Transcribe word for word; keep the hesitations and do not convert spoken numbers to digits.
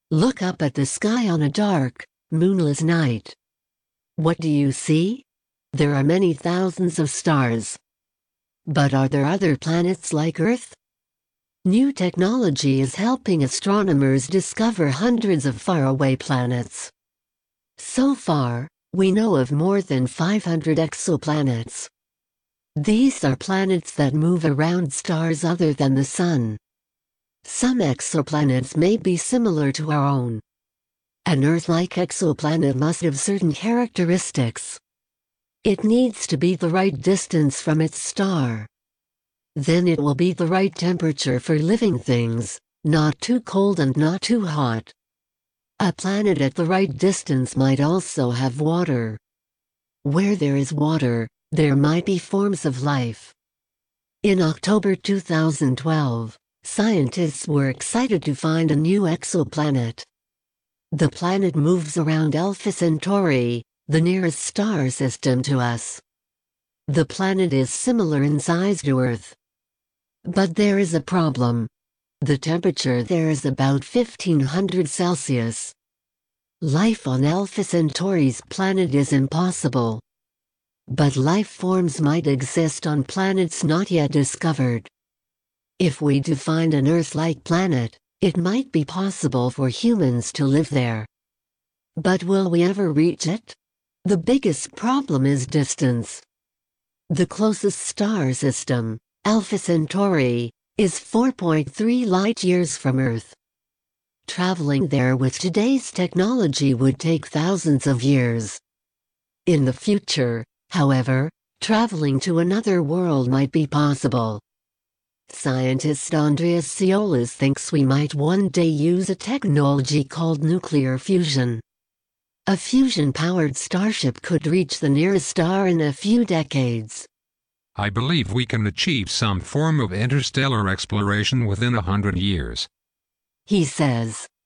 Look up at the sky on a dark, moonless night. What do you see? There are many thousands of stars. But are there other planets like Earth? New technology is helping astronomers discover hundreds of faraway planets. So far, we know of more than five hundred exoplanets. These are planets that move around stars other than the Sun. Some exoplanets may be similar to our own. An Earth-like exoplanet must have certain characteristics. It needs to be the right distance from its star. Then it will be the right temperature for living things, not too cold and not too hot. A planet at the right distance might also have water. Where there is water, there might be forms of life. In October two thousand twelve, scientists were excited to find a new exoplanet. The planet moves around Alpha Centauri, the nearest star system to us. The planet is similar in size to Earth. But there is a problem. The temperature there is about fifteen hundred Celsius. Life on Alpha Centauri's planet is impossible. But life forms might exist on planets not yet discovered. If we do find an Earth-like planet, it might be possible for humans to live there. But will we ever reach it? The biggest problem is distance. The closest star system, Alpha Centauri, is four point three light-years from Earth. Traveling there with today's technology would take thousands of years. In the future, however, traveling to another world might be possible. Scientist Andreas Ciolas thinks we might one day use a technology called nuclear fusion. A fusion-powered starship could reach the nearest star in a few decades. I believe we can achieve some form of interstellar exploration within a hundred years. He says.